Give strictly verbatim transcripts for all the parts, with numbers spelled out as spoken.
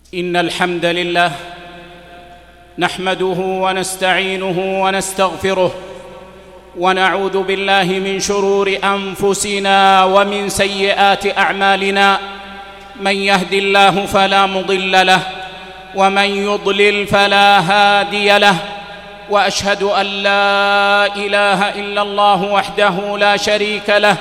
إن الحمد لله نحمده ونستعينه ونستغفره ونعوذ بالله من شرور أنفسنا ومن سيئات أعمالنا. من يهد الله فلا مضل له ومن يضلل فلا هادي له، وأشهد أن لا إله إلا الله وحده لا شريك له،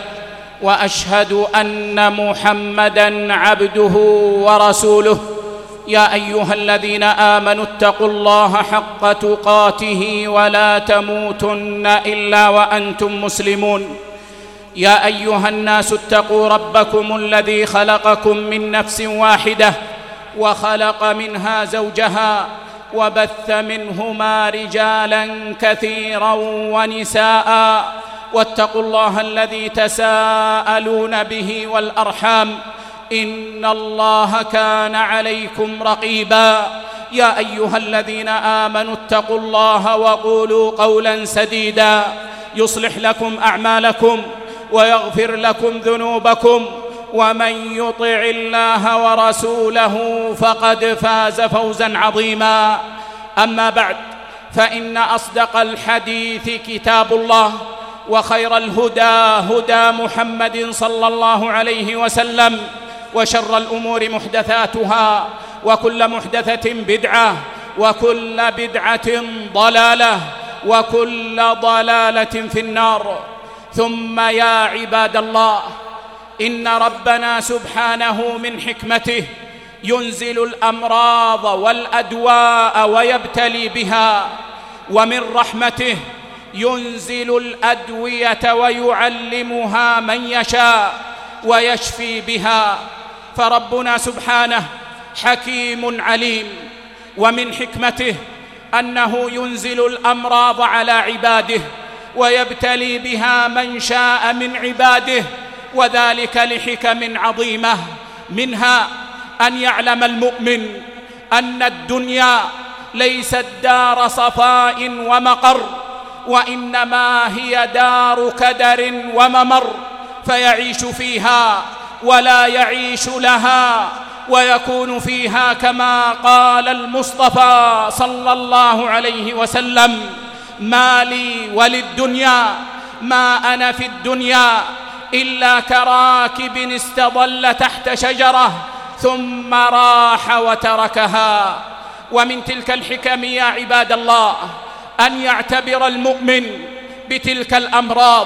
وأشهد أن محمدًا عبده ورسوله. يا أيها الذين آمنوا اتقوا الله حق تقاته ولا تموتن إلا وأنتم مسلمون. يا أيها الناس اتقوا ربكم الذي خلقكم من نفس واحدة وخلق منها زوجها وبث منهما رجالا كثيرا ونساء، واتقوا الله الذي تساءلون به والأرحام إن الله كان عليكم رقيبا. يا أيها الذين آمنوا اتقوا الله وقولوا قولا سديدا يصلح لكم أعمالكم ويغفر لكم ذنوبكم، ومن يطع الله ورسوله فقد فاز فوزا عظيما. أما بعد، فإن أصدق الحديث كتاب الله، وخير الهدى هدى محمد صلى الله عليه وسلم، وشر الأمور محدثاتها، وكل محدثة بدعة، وكل بدعة ضلالة، وكل ضلالة في النار. ثم يا عباد الله، إن ربنا سبحانه من حكمته ينزل الأمراض والأدواء ويبتلي بها، ومن رحمته ينزل الأدوية ويعلمها من يشاء ويشفي بها. فربنا سبحانه حكيم عليم، ومن حكمته أنه ينزل الأمراض على عباده ويبتلي بها من شاء من عباده، وذلك لحكم عظيمة. منها أن يعلم المؤمن أن الدنيا ليست دار صفاء ومقر، وإنما هي دار كدر وممر، فيعيش فيها ولا يعيش لها، ويكون فيها كما قال المصطفى صلى الله عليه وسلم: ما لي وللدنيا ما أنا في الدنيا إلا كراكب استظل تحت شجرة ثم راح وتركها. ومن تلك الحكم يا عباد الله أن يعتبر المؤمن بتلك الأمراض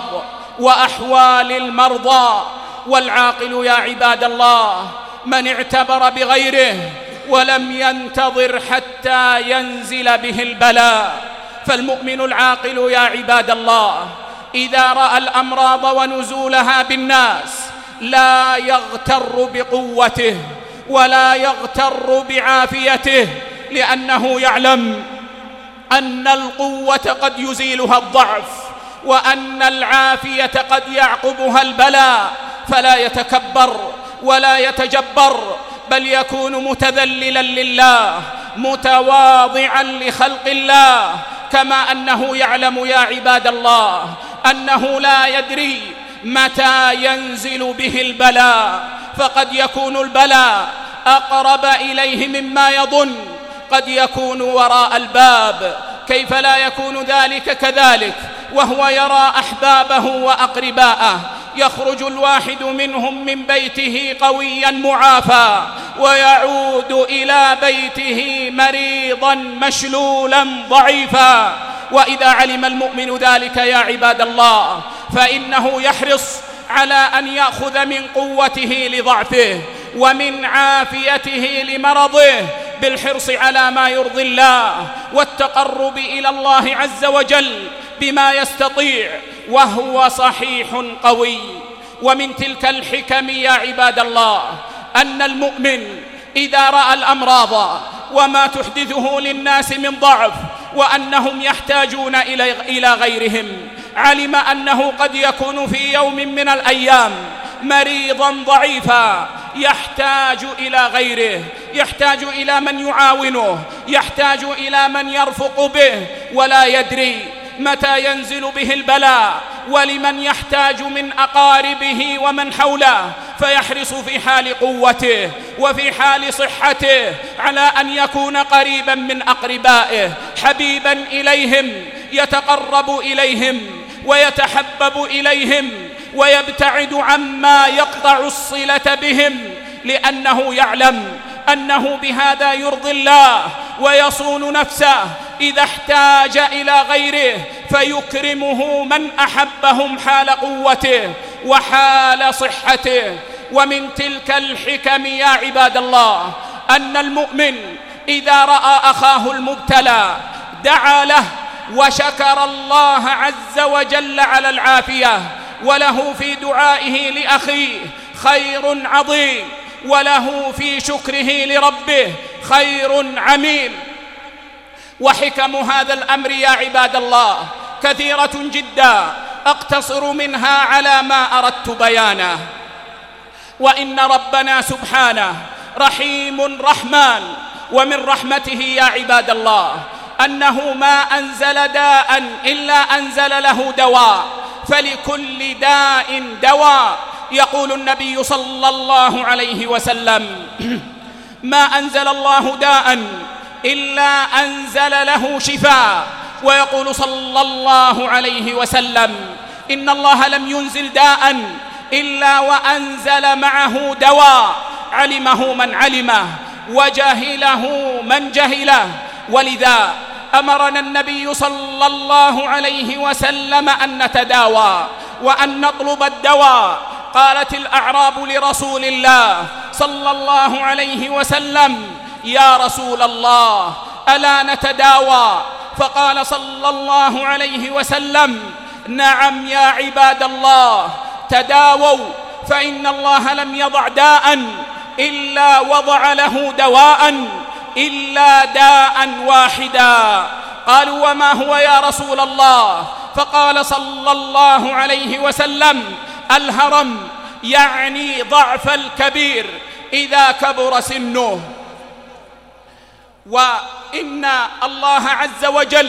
وأحوال المرضى. والعاقل يا عباد الله من اعتبر بغيره ولم ينتظر حتى ينزل به البلاء. فالمؤمن العاقل يا عباد الله إذا رأى الأمراض ونزولها بالناس لا يغتر بقوته ولا يغتر بعافيته، لأنه يعلم أن القوة قد يزيلها الضعف، وأن العافية قد يعقبها البلاء، فلا يتكبر ولا يتجبر، بل يكون متذللا لله متواضعا لخلق الله، كما أنه يعلم يا عباد الله أنه لا يدري متى ينزل به البلاء، فقد يكون البلاء أقرب إليه مما يظن، قد يكون وراء الباب. كيف لا يكون ذلك كذلك وهو يرى أحبابه وأقرباءه يخرج الواحد منهم من بيته قويا معافى، ويعود إلى بيته مريضا مشلولا ضعيفا. وإذا علم المؤمن ذلك يا عباد الله فإنه يحرص على أن يأخذ من قوته لضعفه ومن عافيته لمرضه بالحرص على ما يرضي الله والتقرب إلى الله عز وجل بما يستطيع وهو صحيح قوي. ومن تلك الحكم يا عباد الله أن المؤمن إذا رأى الأمراض وما تحدثه للناس من ضعف وأنهم يحتاجون إلى غيرهم، علم أنه قد يكون في يوم من الأيام مريضا ضعيفا يحتاج إلى غيره، يحتاج إلى من يعاونه، يحتاج إلى من يرفق به، ولا يدري متى ينزل به البلاء ولمن يحتاج من أقاربه ومن حوله. فيحرص في حال قوته وفي حال صحته على أن يكون قريبا من أقربائه، حبيبا إليهم، يتقرب إليهم ويتحبب إليهم ويبتعد عما يقطع الصلة بهم، لأنه يعلم أنه بهذا يرضي الله ويصون نفسه إذا احتاج إلى غيره، فيكرمه من أحبهم حال قوته وحال صحته. ومن تلك الحكم يا عباد الله أن المؤمن إذا رأى أخاه المبتلى دعا له وشكر الله عز وجل على العافية، وله في دعائه لأخيه خير عظيم، وله في شكره لربه خير عميم. وحكم هذا الأمر يا عباد الله كثيرة جدا، أقتصر منها على ما أردت بيانه. وإن ربنا سبحانه رحيم رحمن، ومن رحمته يا عباد الله أنه ما أنزل داء إلا أنزل له دواء، فلكل داء دواء. يقول النبي صلى الله عليه وسلم: ما أنزل الله داء إلا أنزل له شفاء. ويقول صلى الله عليه وسلم: إن الله لم ينزل داء إلا وأنزل معه دواء، علمه من علمه وجهله من جهله. ولذا أمرنا النبي صلى الله عليه وسلم أن نتداوى وأن نطلب الدواء. قالت الأعراب لرسول الله صلى الله عليه وسلم: يا رسول الله ألا نتداوى؟ فقال صلى الله عليه وسلم: نعم يا عباد الله، تداووا، فإن الله لم يضع داء إلا وضع له دواء، إلا داء واحدا. قالوا: وما هو يا رسول الله؟ فقال صلى الله عليه وسلم: الهرم، يعني ضعف الكبير إذا كبر سنه. وإن الله عز وجل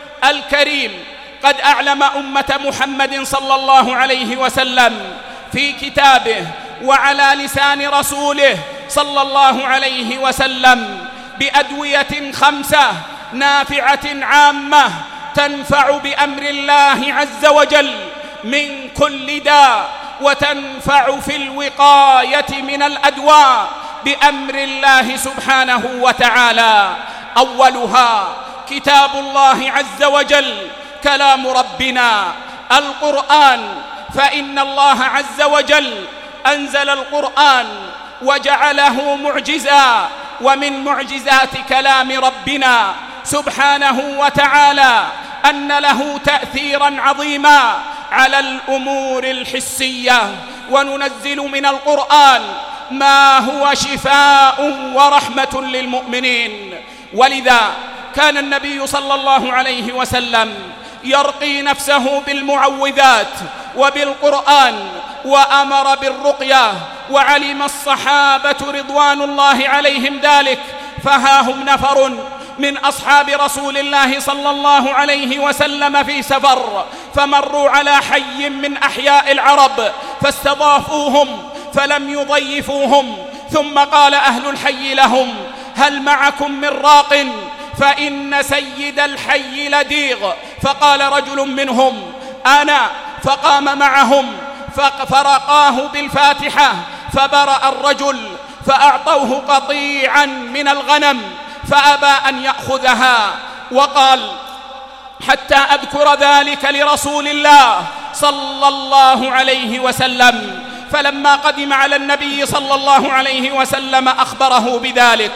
الكريم قد أعلم أمة محمد صلى الله عليه وسلم في كتابه وعلى لسان رسوله صلى الله عليه وسلم بأدوية خمسة نافعة عامة تنفع بأمر الله عز وجل من كل داء، وتنفع في الوقاية من الأدواء بأمر الله سبحانه وتعالى. أولها كتاب الله عز وجل، كلام ربنا القرآن، فإن الله عز وجل أنزل القرآن وجعله معجزا، ومن معجزات كلام ربنا سبحانه وتعالى أن له تأثيرا عظيما على الأمور الحسية. وننزل من القرآن ما هو شفاء ورحمة للمؤمنين. ولذا كان النبي صلى الله عليه وسلم يرقي نفسه بالمعوذات وبالقرآن، وأمر بالرقية، وعلم الصحابة رضوان الله عليهم ذلك، فها هم نفر من أصحاب رسول الله صلى الله عليه وسلم في سفر، فمروا على حي من أحياء العرب فاستضافوهم فلم يضيفوهم، ثم قال أهل الحي لهم: هل معكم من راق؟ فإن سيد الحي لديغ. فقال رجل منهم: أنا. فقام معهم فرقاه بالفاتحة، فبرأ الرجل، فأعطوه قطيعا من الغنم فأبى أن يأخذها، وقال: حتى أذكر ذلك لرسول الله صلى الله عليه وسلم. فلما قدم على النبي صلى الله عليه وسلم أخبره بذلك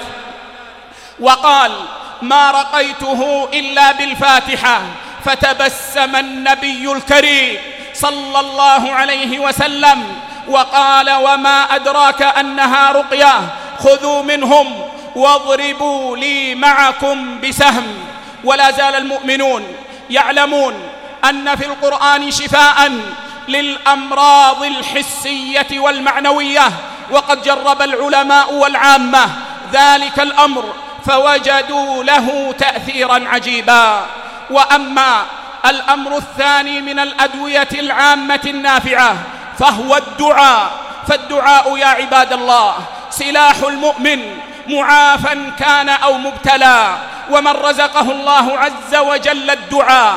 وقال: ما رقيته إلا بالفاتحة. فتبسم النبي الكريم صلى الله عليه وسلم وقال: وما أدراك أنها رقية؟ خذوا منهم واضربوا لي معكم بسهم. ولا زال المؤمنون يعلمون أن في القرآن شفاء للأمراض الحسية والمعنوية، وقد جرب العلماء والعامة ذلك الأمر فوجدوا له تأثيرا عجيبا. وأما الأمر الثاني من الأدوية العامة النافعة فهو الدعاء، فالدعاء يا عباد الله سلاح المؤمن معافى كان أو مبتلى. ومن رزقه الله عز وجل الدعاء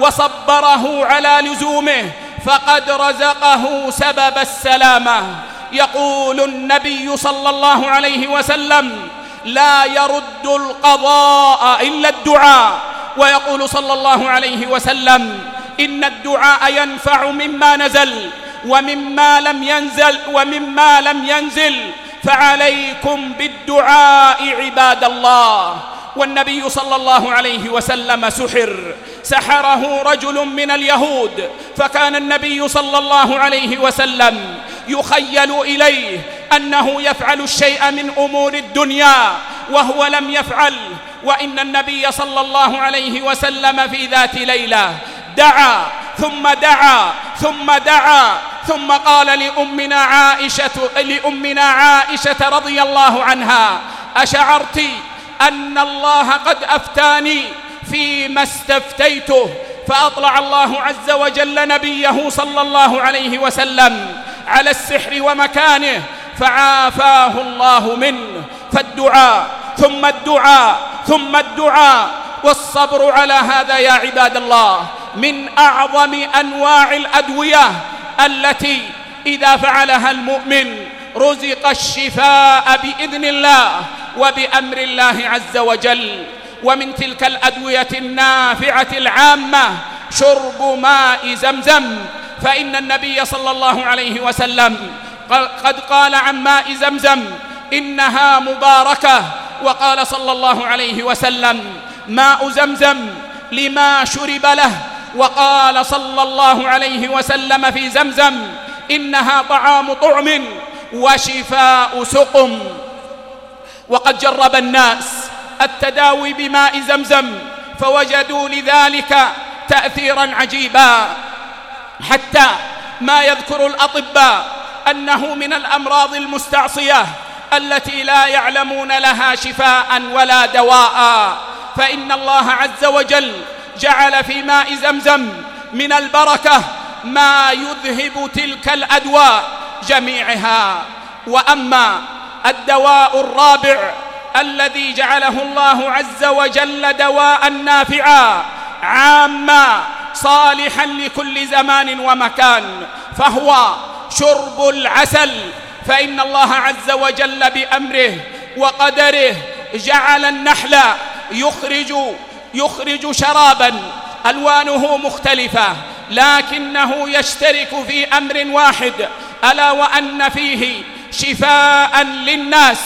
وصبره على لزومه فقد رزقه سبب السلامة. يقول النبي صلى الله عليه وسلم: لا يرد القضاء إلا الدعاء. ويقول صلى الله عليه وسلم: إن الدعاء ينفع مما نزل ومما لم ينزل ومما لم ينزل، فعليكم بالدعاء عباد الله. والنبي صلى الله عليه وسلم سحر سحره رجل من اليهود، فكان النبي صلى الله عليه وسلم يخيل إليه أنه يفعل الشيء من أمور الدنيا وهو لم يفعل. وإن النبي صلى الله عليه وسلم في ذات ليلة دعا ثم دعا ثم دعا ثم قال لأمنا عائشة, لأمنا عائشة رضي الله عنها: أشعرت أن الله قد أفتاني فيما استفتيته؟ فأطلع الله عز وجل نبيه صلى الله عليه وسلم على السحر ومكانه فعافاه الله منه. فالدعاء ثم الدعاء ثم الدعاء والصبر على هذا يا عباد الله من أعظم أنواع الأدوية التي إذا فعلها المؤمن رزق الشفاء بإذن الله وبأمر الله عز وجل. ومن تلك الأدوية النافعة العامة شرب ماء زمزم، فإن النبي صلى الله عليه وسلم قد قال عن ماء زمزم: إنها مباركة. وقال صلى الله عليه وسلم: ماء زمزم لما شرب له. وقال صلى الله عليه وسلم في زمزم: إنها طعام طعم وشفاء سقم. وقد جرب الناس التداوي بماء زمزم فوجدوا لذلك تأثيرا عجيبا، حتى ما يذكر الأطباء أنه من الأمراض المستعصية التي لا يعلمون لها شفاء ولا دواء. فإن الله عز وجل جعل في ماء زمزم من البركة ما يذهب تلك الأدواء جميعها. وأما الدواء الرابع الذي جعله الله عز وجل دواء نافعا عاما صالحا لكل زمان ومكان فهو شرب العسل. فإن الله عز وجل بأمره وقدره جعل النحل يخرج يخرج شرابا ألوانه مختلفة لكنه يشترك في أمر واحد، ألا وأن فيه شفاء للناس.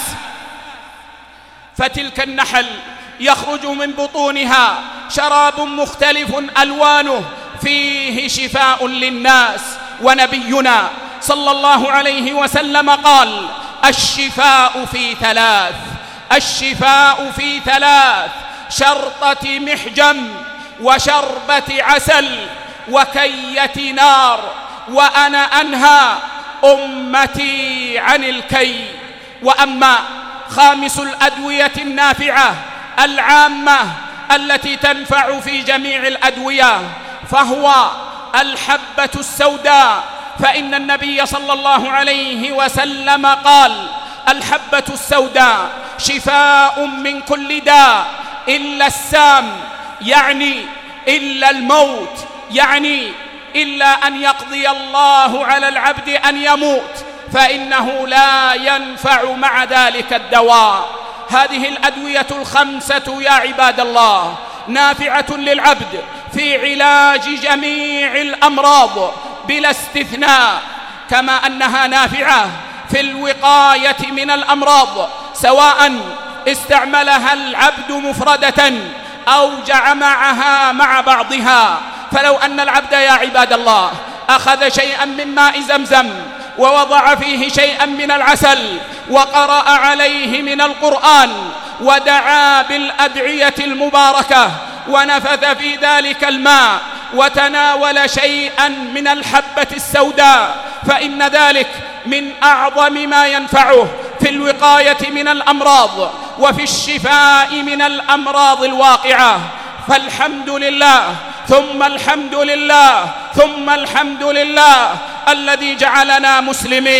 فتلك النحل يخرج من بطونها شراب مختلف ألوانه فيه شفاء للناس. ونبينا صلى الله عليه وسلم قال: الشفاء في ثلاث، الشفاء في ثلاث: شرطة محجم وشربة عسل وكية نار. وأنا أنهى أمتي عن الكي. وأما خامس الأدوية النافعة العامة التي تنفع في جميع الأدوية فهو الحبة السوداء. فإن النبي صلى الله عليه وسلم قال: الحبة السوداء شفاء من كل داء إلا السام، يعني إلا الموت، يعني إلا أن يقضي الله على العبد أن يموت فإنه لا ينفع مع ذلك الدواء. هذه الأدوية الخمسة يا عباد الله نافعة للعبد في علاج جميع الأمراض بلا استثناء، كما أنها نافعة في الوقاية من الأمراض سواء استعملها العبد مفردة أو جمعها مع بعضها. فلو أن العبد يا عباد الله أخذ شيئا من ماء زمزم ووضع فيه شيئا من العسل وقرأ عليه من القرآن ودعا بالأدعية المباركة ونفث في ذلك الماء وتناول شيئا من الحبة السوداء فإن ذلك من أعظم ما ينفعه في الوقاية من الأمراض وفي الشفاء من الأمراض الواقعة. فالحمد لله ثم الحمد لله ثم الحمد لله الذي جعلنا مسلمين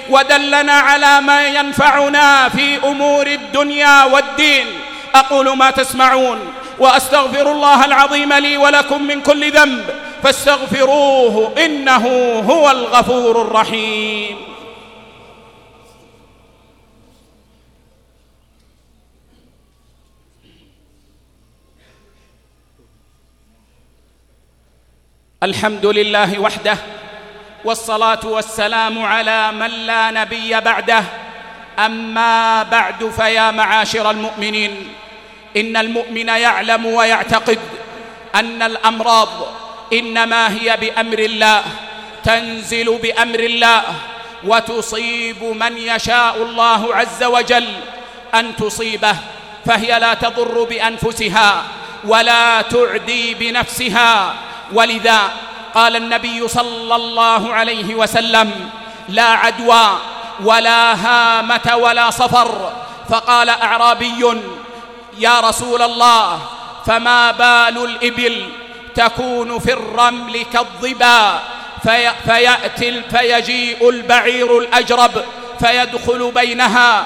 ودلنا على ما ينفعنا في أمور الدنيا والدين. أقول ما تسمعون وأستغفر الله العظيم لي ولكم من كل ذنب فاستغفروه إنه هو الغفور الرحيم. الحمد لله وحده، والصلاة والسلام على من لا نبي بعده. أما بعد، فيا معاشر المؤمنين، إن المؤمن يعلم ويعتقد أن الأمراض إنما هي بأمر الله، تنزل بأمر الله وتصيب من يشاء الله عز وجل أن تصيبه، فهي لا تضر بأنفسها ولا تعدي بنفسها. ولذا قال النبي صلى الله عليه وسلم: لا عدوى ولا هامة ولا صفر. فقال أعرابي: يا رسول الله، فما بال الإبل تكون في الرمل كالظبا في فيأتي فيجيء البعير الأجرب فيدخل بينها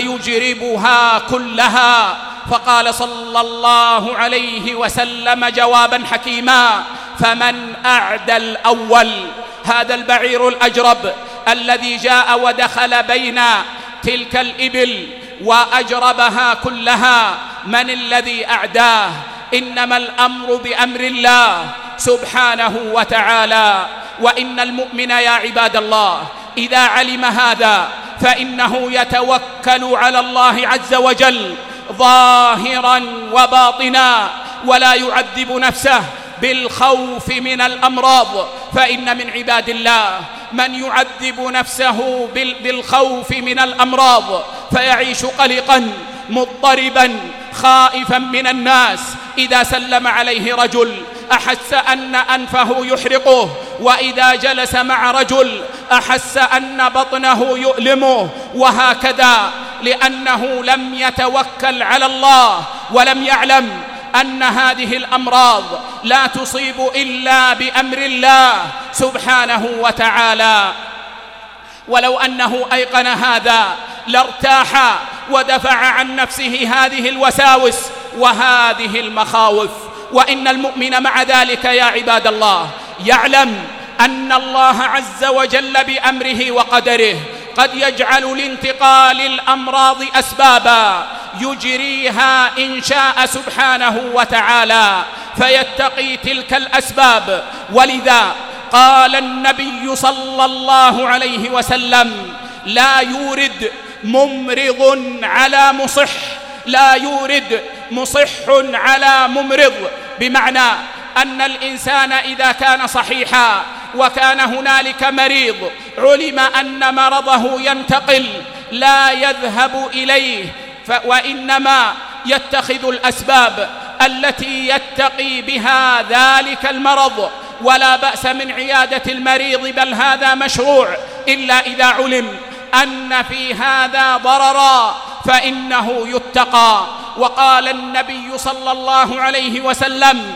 فيجربها كلها؟ فقال صلى الله عليه وسلم جوابا حكيما: فمن أعدى الأول. هذا البعير الأجرب الذي جاء ودخل بين تلك الإبل وأجربها كلها، من الذي أعداه؟ إنما الأمر بأمر الله سبحانه وتعالى. وإن المؤمن يا عباد الله إذا علم هذا فإنه يتوكل على الله عز وجل ظاهرا وباطنا، ولا يعذب نفسه بالخوف من الأمراض. فإن من عباد الله من يعذب نفسه بالخوف من الأمراض فيعيش قلقا مضطربا خائفا من الناس. إذا سلم عليه رجل أحس أن أنفه يحرقه، وإذا جلس مع رجل أحس أن بطنه يؤلمه، وهكذا، لأنه لم يتوكل على الله ولم يعلم أن هذه الأمراض لا تصيب إلا بأمر الله سبحانه وتعالى. ولو أنه أيقن هذا لارتاح ودفع عن نفسه هذه الوساوس وهذه المخاوف. وإن المؤمن مع ذلك يا عباد الله يعلم أن الله عز وجل بأمره وقدره قد يجعل لانتقال الأمراض أسبابا يجريها إن شاء سبحانه وتعالى، فيتقي تلك الأسباب. ولذا قال النبي صلى الله عليه وسلم: لا يورد ممرض على مصح، لا يورد مصح على ممرض، بمعنى أن الإنسان إذا كان صحيحا وكان هنالك مريض علم أن مرضه ينتقل لا يذهب إليه، وإنما يتخذ الأسباب التي يتقي بها ذلك المرض. ولا بأس من عيادة المريض، بل هذا مشروع، إلا إذا علم أن في هذا ضررا فإنه يتقى. وقال النبي صلى الله عليه وسلم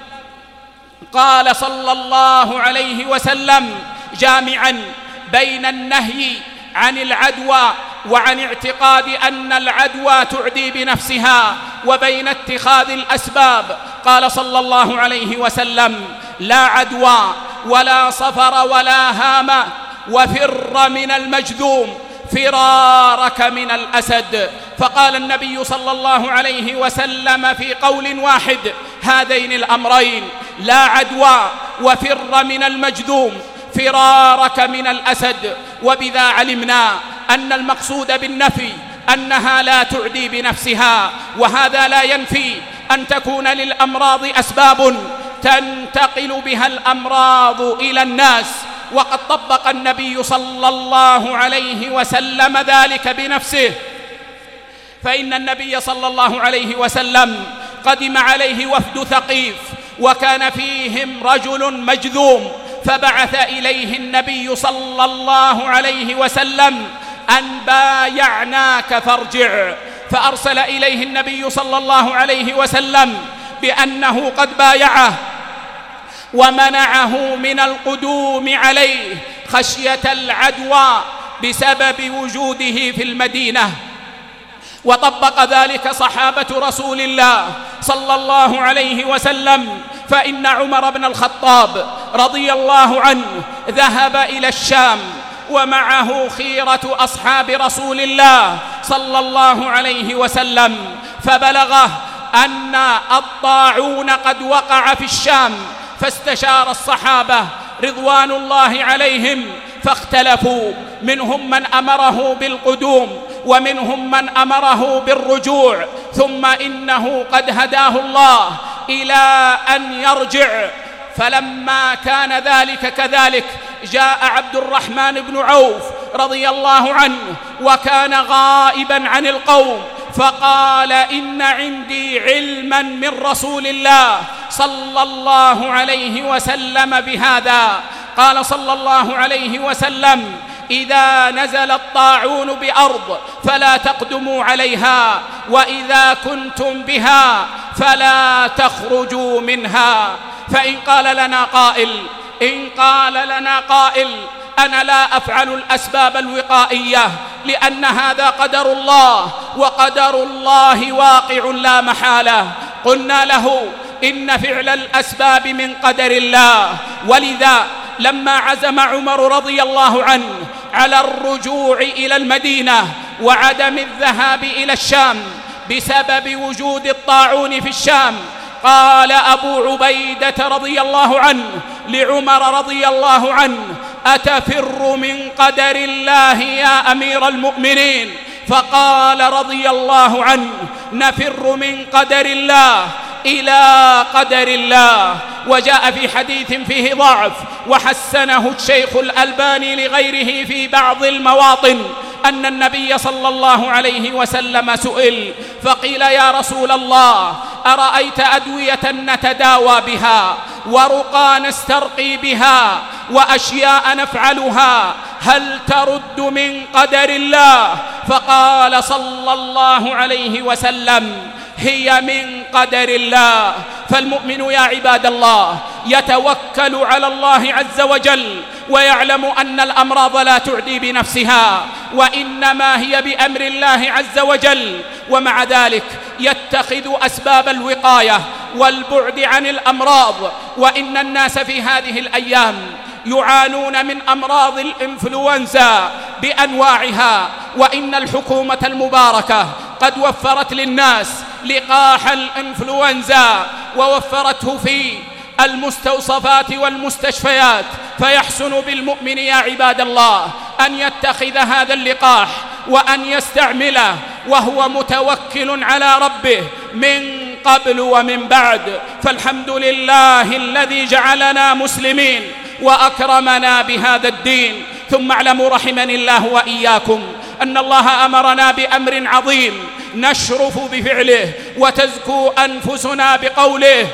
قال صلى الله عليه وسلم جامعا بين النهي عن العدوى وعن اعتقاد أن العدوى تعدي بنفسها وبين اتخاذ الأسباب، قال صلى الله عليه وسلم: لا عدوى ولا صفر ولا هامة، وفر من المجذوم فرارك من الأسد. فقال النبي صلى الله عليه وسلم في قول واحد هذين الأمرين: لا عدوى وفر من المجذوم فرارك من الأسد. وبذا علمنا أن المقصود بالنفي أنها لا تعدي بنفسها، وهذا لا ينفي أن تكون للأمراض أسباب تنتقل بها الأمراض إلى الناس. وقد طبق النبي صلى الله عليه وسلم ذلك بنفسه، فإن النبي صلى الله عليه وسلم قدم عليه وفد ثقيف وكان فيهم رجل مجذوم، فبعث إليه النبي صلى الله عليه وسلم أن بايعناك فارجع، فأرسل إليه النبي صلى الله عليه وسلم بأنه قد بايعه ومنعه من القدوم عليه خشية العدوى بسبب وجوده في المدينة. وطبق ذلك صحابة رسول الله صلى الله عليه وسلم، فإن عمر بن الخطاب رضي الله عنه ذهب إلى الشام ومعه خيرة أصحاب رسول الله صلى الله عليه وسلم، فبلغه أن الطاعون قد وقع في الشام، فاستشار الصحابة رضوان الله عليهم فاختلفوا، منهم من أمره بالقدوم ومنهم من أمره بالرجوع، ثم إنه قد هداه الله إلى أن يرجع. فلما كان ذلك كذلك جاء عبد الرحمن بن عوف رضي الله عنه وكان غائبا عن القوم، فقال: إن عندي علما من رسول الله صلى الله عليه وسلم بهذا. قال صلى الله عليه وسلم: إذا نزل الطاعون بأرض فلا تقدموا عليها، وإذا كنتم بها فلا تخرجوا منها. فإن قال لنا قائل إن قال لنا قائل أنا لا أفعل الأسباب الوقائية لأن هذا قدر الله، وقدر الله واقع لا محالة، قلنا له: إن فعل الأسباب من قدر الله. ولذا لما عزم عمر رضي الله عنه على الرجوع إلى المدينة وعدم الذهاب إلى الشام بسبب وجود الطاعون في الشام، قال أبو عبيدة رضي الله عنه لعمر رضي الله عنه: أتفر من قدر الله يا أمير المؤمنين؟ فقال رضي الله عنه: نفر من قدر الله إلى قدر الله. وجاء في حديث فيه ضعف وحسنه الشيخ الألباني لغيره في بعض المواطن أن النبي صلى الله عليه وسلم سئل فقيل: يا رسول الله، أرأيت أدوية نتداوى بها ورقى نسترقي بها وأشياء نفعلها، هل ترد من قدر الله؟ فقال صلى الله عليه وسلم: هي من قدر الله. فالمؤمن يا عباد الله يتوكل على الله عز وجل ويعلم أن الأمراض لا تعدي بنفسها، وإنما هي بأمر الله عز وجل، ومع ذلك يتخذ أسباب الوقاية والبعد عن الأمراض. وإن الناس في هذه الأيام يعانون من أمراض الإنفلونزا بأنواعها، وإن الحكومة المباركة قد وفرت للناس لقاح الإنفلونزا ووفرته في المستوصفات والمستشفيات، فيحسن بالمؤمن يا عباد الله أن يتخذ هذا اللقاح وأن يستعمله وهو متوكل على ربه من قبل ومن بعد. فالحمد لله الذي جعلنا مسلمين وأكرمنا بهذا الدين. ثم اعلموا رحمني الله وإياكم أن الله أمرنا بأمر عظيم نشرف بفعله وتزكو أنفسنا بقوله،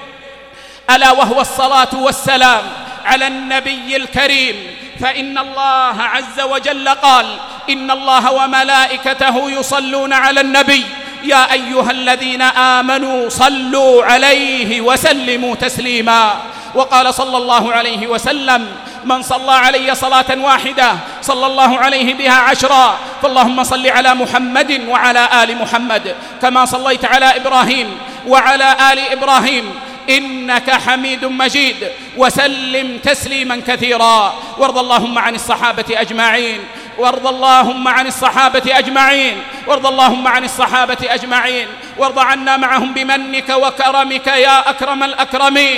ألا وهو الصلاة والسلام على النبي الكريم. فإن الله عز وجل قال: إن الله وملائكته يصلون على النبي يا أيها الذين آمنوا صلوا عليه وسلموا تسليما. وقال صلى الله عليه وسلم: من صلى علي صلاة واحدة صلى الله عليه بها عشرا. فاللهم صل على محمد وعلى آل محمد كما صليت على إبراهيم وعلى آل إبراهيم إنك حميد مجيد، وسلم تسليما كثيرا. وارض اللهم عن الصحابة أجمعين وارض اللهم عن الصحابة أجمعين وارض اللهم عن الصحابة أجمعين وارض عنا معهم بمنك وكرمك يا أكرم الأكرمين.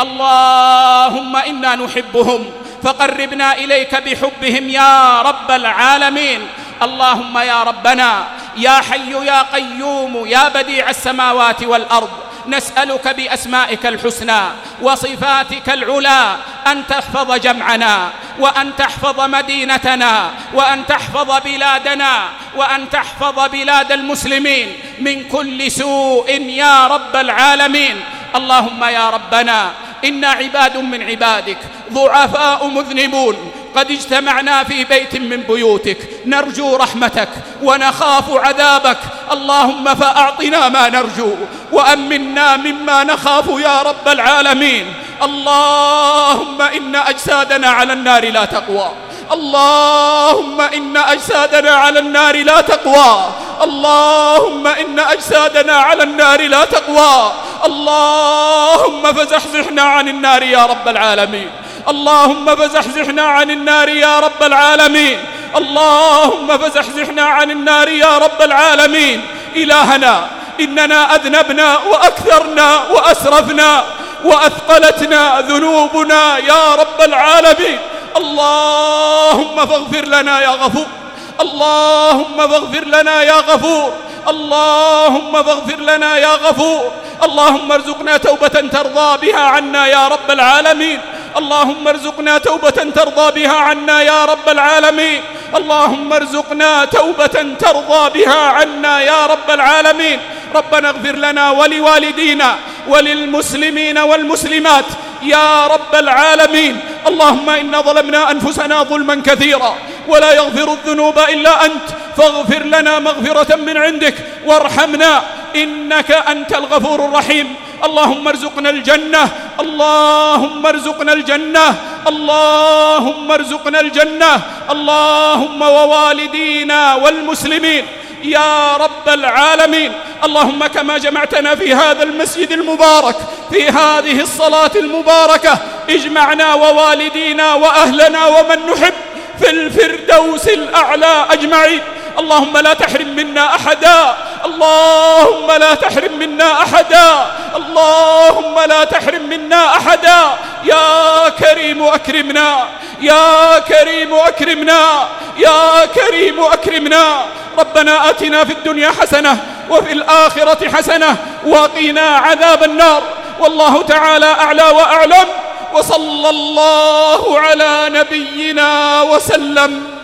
اللهم إنا نحبهم فقربنا إليك بحبهم يا رب العالمين. اللهم يا ربنا يا حي يا قيوم يا بديع السماوات والأرض، نسألك بأسمائك الحسنى وصفاتك العلى أن تحفظ جمعنا، وأن تحفظ مدينتنا، وأن تحفظ بلادنا، وأن تحفظ بلاد المسلمين من كل سوء يا رب العالمين. اللهم يا ربنا إنا عباد من عبادك ضعفاء مذنبون قد اجتمعنا في بيت من بيوتك نرجو رحمتك ونخاف عذابك، اللهم فأعطنا ما نرجو وأمنا مما نخاف يا رب العالمين. اللهم إن أجسادنا على النار لا تقوى، اللهم إن أجسادنا على النار لا تقوى، اللهم إن أجسادنا على النار لا تقوى، اللهم فزحزحنا عن النار يا رب العالمين، اللهم فزحزحنا عن النار يا رب العالمين، اللهم فزحزحنا عن النار يا رب العالمين. إلهنا إننا أذنبنا وأكثرنا وأسرفنا وأثقلتنا ذنوبنا يا رب العالمين، اللهم فاغفر لنا يا غفور، اللهم فاغفر لنا يا غفور، اللهم فاغفر لنا يا غفور. اللهم ارزقنا توبة ترضى بها عنا يا رب العالمين، اللهم ارزقنا توبة ترضى بها عنا يا رب العالمين، اللهم ارزقنا توبة ترضى بها عنا يا رب العالمين. ربنا اغفر لنا ولوالدينا وللمسلمين والمسلمات يا رب العالمين. اللهم إنا ظلمنا أنفسنا ظلما كثيرا ولا يغفر الذنوب إلا أنت، فاغفر لنا مغفرة من عندك وارحمنا إنك أنت الغفور الرحيم. اللهم ارزقنا الجنة، اللهم ارزقنا الجنة، اللهم ارزقنا الجنة، اللهم ووالدينا والمسلمين يا رب العالمين. اللهم كما جمعتنا في هذا المسجد المبارك في هذه الصلاة المباركة، اجمعنا ووالدينا وأهلنا ومن نحب في الفردوس الأعلى أجمعين. اللهم لا تحرم منا أحدا، اللهم لا تحرم منا أحدا، اللهم لا تحرم منا أحدا. يا كريم أكرمنا، يا كريم أكرمنا، يا كريم أكرمنا. ربنا آتنا في الدنيا حسنة وفي الآخرة حسنة وقنا عذاب النار. والله تعالى أعلى وأعلم، وصلى الله على نبينا وسلم.